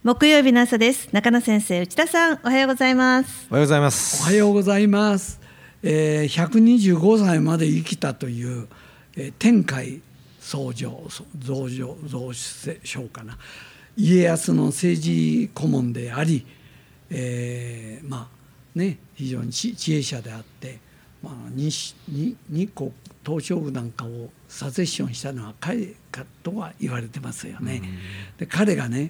木曜日の朝です。中野先生、内田さん、おはようございます。 おはようございます。 おはようございます。125歳まで生きたという、天海僧正かな、家康の政治顧問であり、非常に知恵者であって、日光東照宮なんかをサセッションしたのは彼かとは言われてますよね。で彼がね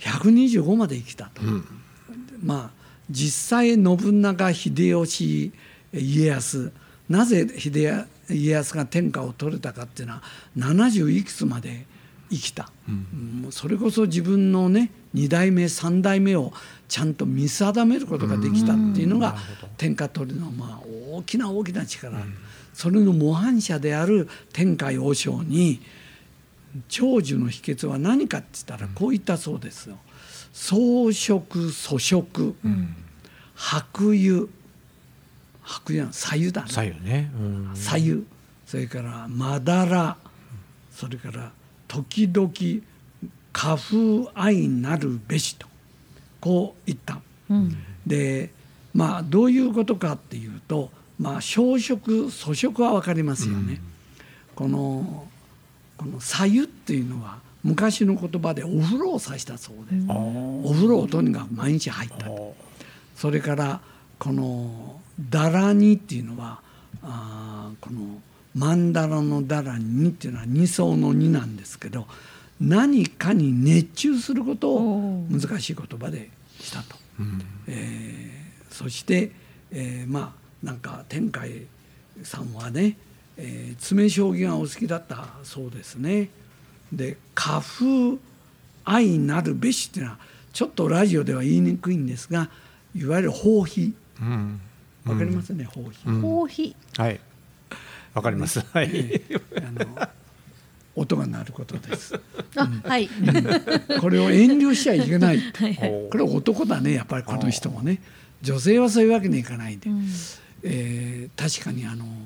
125まで生きたと、実際信長、秀吉、家康、なぜ家康が天下を取れたかっていうのは70いくつまで生きた、それこそ自分のね2代目3代目をちゃんと見定めることができたっていうのが天下取りの大きな力、それの模範者である天海和尚に長寿の秘訣は何かって言ったらこう言ったそうですよ。装飾、粗食、白湯、白湯は白湯だね。 白湯ね。 白湯、それからまだら、それから時々花風相なるべしとこう言った。でどういうことかっていうと、小食粗食は分かりますよね。この白湯っていうのは昔の言葉でお風呂を指したそうです。お風呂をとにかく毎日入った。それからこのだらにっていうのはこの曼荼羅のだらにっていうのは二層の二なんですけど、何かに熱中することを難しい言葉でしたと。そして、なんか天海さんはね、詰将棋がお好きだったそうですね。で花風相なるべしっていうのはちょっとラジオでは言いにくいんですが、いわゆる放飛、わかりますね、放飛。 放飛、 はい、わかります。はい。 音が鳴ることです。 はい。 これを遠慮しちゃいけない。これ男だね、やっぱりこの人もね。女性はそういうわけにいかないで、確かに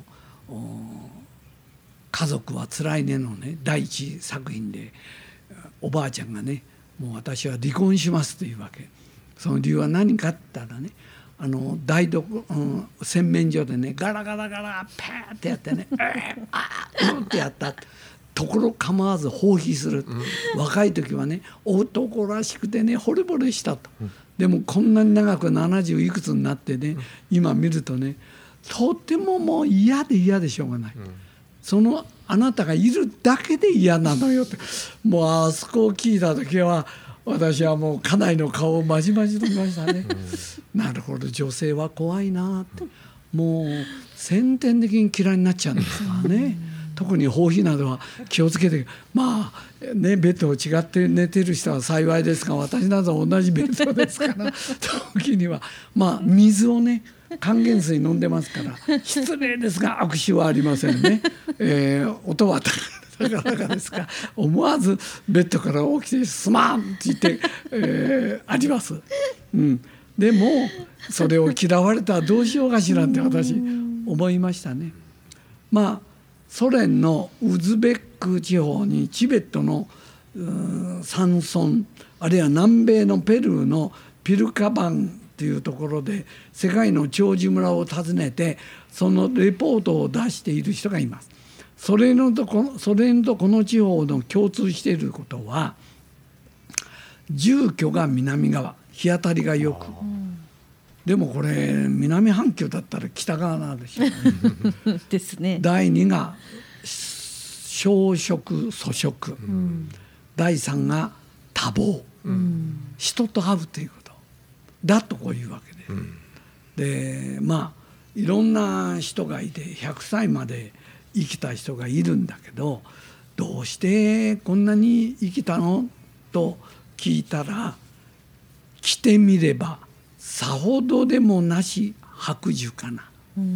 家族はつらいねのね第一作品でおばあちゃんがね、もう私は離婚しますというわけ。その理由は何かって言ったらね、台所、洗面所でねガラガラガラパーってやってねってやったところ構わず放棄する、若い時はね男らしくてね惚れ惚れしたと、でもこんなに長く70いくつになってね、今見るとねとてももう嫌でしょうがない、そのあなたがいるだけで嫌なのよって、もうあそこを聞いた時は私はもう家内の顔をまじまじと見ましたね。なるほど、女性は怖いなって、もう先天的に嫌いになっちゃうんですからね。特に放飛などは気をつけて、ベッドを違って寝てる人は幸いですが、私など同じベッドですから時には水をね還元水飲んでますから失礼ですが握手はありませんね。音は高らかですが思わずベッドから起きてすまんって言って、あります。でもそれを嫌われたらどうしようかしらって私思いましたね。ソ連のウズベック地方にチベットの山村、あるいは南米のペルーのピルカバンというところで世界の長寿村を訪ねてそのレポートを出している人がいます。それとこの地方の共通していることは、住居が南側、日当たりがよく、でもこれ南半球だったら北側なんでしょうね。 ですね。 第2が小食粗食、第3が多忙、人と会うということだとこういうわけで、でいろんな人がいて100歳まで生きた人がいるんだけど、どうしてこんなに生きたのと聞いたら、来てみればさほどでもなし白寿かな。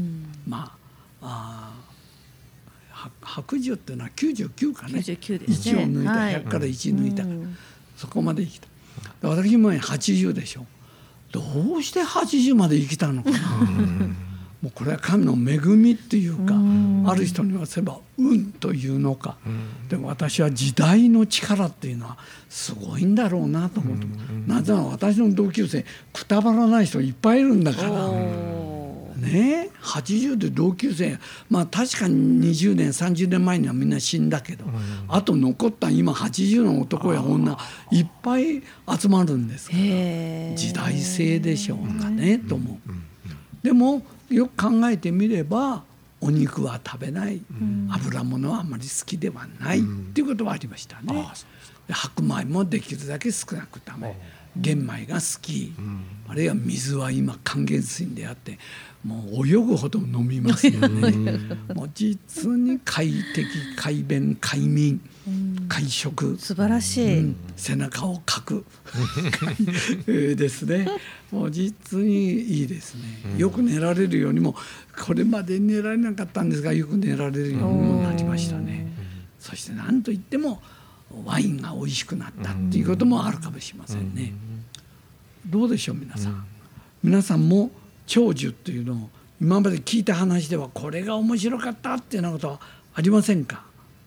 白寿っていうのは99かね。 99ですね。 1を抜いた、100から1抜いたから、そこまで生きた。私も80でしょ。どうして80まで生きたのかな。もうこれは神の恵みっていうか、ある人にはせば運というのか、でも私は時代の力っていうのはすごいんだろうなと思う。 なぜなら私の同級生くたばらない人いっぱいいるんだからね。80で同級生、まあ確かに20年30年前にはみんな死んだけど、あと残った今80の男や女いっぱい集まるんですから、時代性でしょうかねと思う。でもよく考えてみればお肉は食べない、油物はあまり好きではないっていうことはありましたね。白米もできるだけ少なく食べ、玄米が好き、あるいは水は今還元水であってもう泳ぐほど飲みますよね。もう実に快適快便快眠快食、 素晴らしい、 背中をかくですね。もう実にいいですね。よく寝られるようにも、これまで寝られなかったんですがよく寝られるようにもなりましたね。そして何といってもワインが美味しくなったっていうこともあるかもしれませんね。どうでしょう皆さん、皆さんも長寿っていうのを今まで聞いた話ではこれが面白かったっていうようなことはありませんか？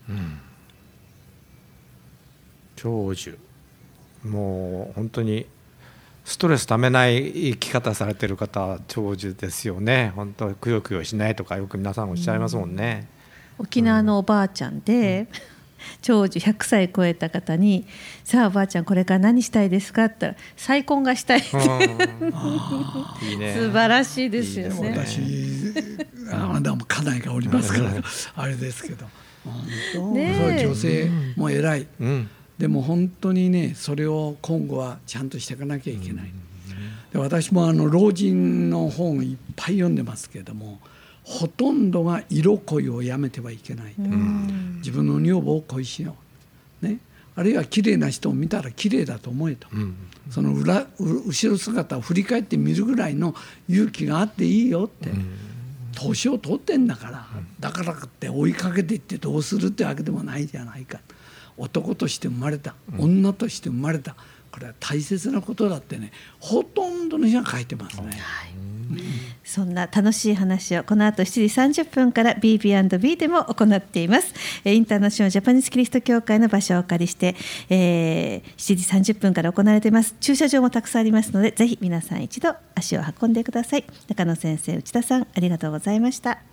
長寿、もう本当にストレスためない生き方されてる方は長寿ですよね。本当くよくよしないとかよく皆さんおっしゃいますもんね。 沖縄のおばあちゃんで、長寿100歳超えた方にさあおばあちゃんこれから何したいですかって言ったら再婚がしたいっていいね、素晴らしいですよね。 私まだ家内がおりますからあれですけど、本当、ね、女性も偉い、でも本当にねそれを今後はちゃんとしていかなきゃいけない。で私も老人の本いっぱい読んでますけれども、ほとんどが色恋をやめてはいけない、自分の女房を恋しよう、ね、あるいは綺麗な人を見たら綺麗だと思えと、その後ろ姿を振り返って見るぐらいの勇気があっていいよって、年を取ってんだから、だからって追いかけていってどうするってわけでもないじゃないか。男として生まれた、女として生まれた、これは大切なことだってね、ほとんどの人が書いてますね。 そんな楽しい話をこの後7時30分から BB&B でも行っています。インターナショナルジャパニーズキリスト教会の場所をお借りして、7時30分から行われています。駐車場もたくさんありますのでぜひ皆さん一度足を運んでください。中野先生、内田さんありがとうございました。